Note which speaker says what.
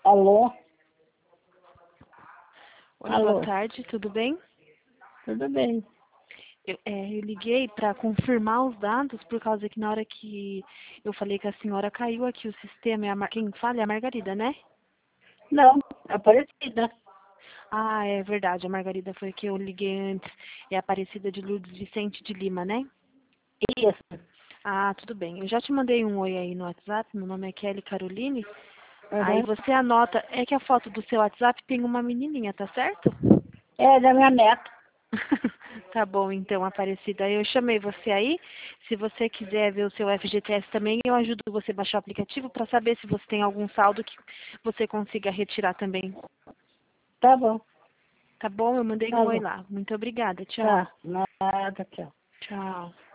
Speaker 1: Alô?
Speaker 2: Oi,
Speaker 1: Alô?
Speaker 2: boa tarde, tudo bem?
Speaker 1: Tudo bem?
Speaker 2: Eu liguei para confirmar os dados por causa que na hora que eu falei que a senhora caiu aqui o sistema, quem fala é a Margarida, né?
Speaker 1: Não, Aparecida.
Speaker 2: Ah, é verdade, a Margarida foi que eu liguei antes, é a Aparecida de Lourdes Vicente de Lima, né?
Speaker 1: Isso.
Speaker 2: Ah, tudo bem. Eu já te mandei um oi aí no WhatsApp, meu nome é Kelly Caroline. Aí
Speaker 1: Uhum.
Speaker 2: você anota, é que a foto do seu WhatsApp tem uma menininha, tá certo?
Speaker 1: É da minha neta.
Speaker 2: Tá bom, então, Aparecida. Eu chamei você aí. Se você quiser ver o seu FGTS também, eu ajudo você a baixar o aplicativo para saber se você tem algum saldo que você consiga retirar também.
Speaker 1: Tá bom.
Speaker 2: Tá bom? Eu mandei
Speaker 1: Tá
Speaker 2: um oi
Speaker 1: bom.
Speaker 2: lá. Muito obrigada. Tchau.
Speaker 1: Tá. Nada, tchau.
Speaker 2: Tchau.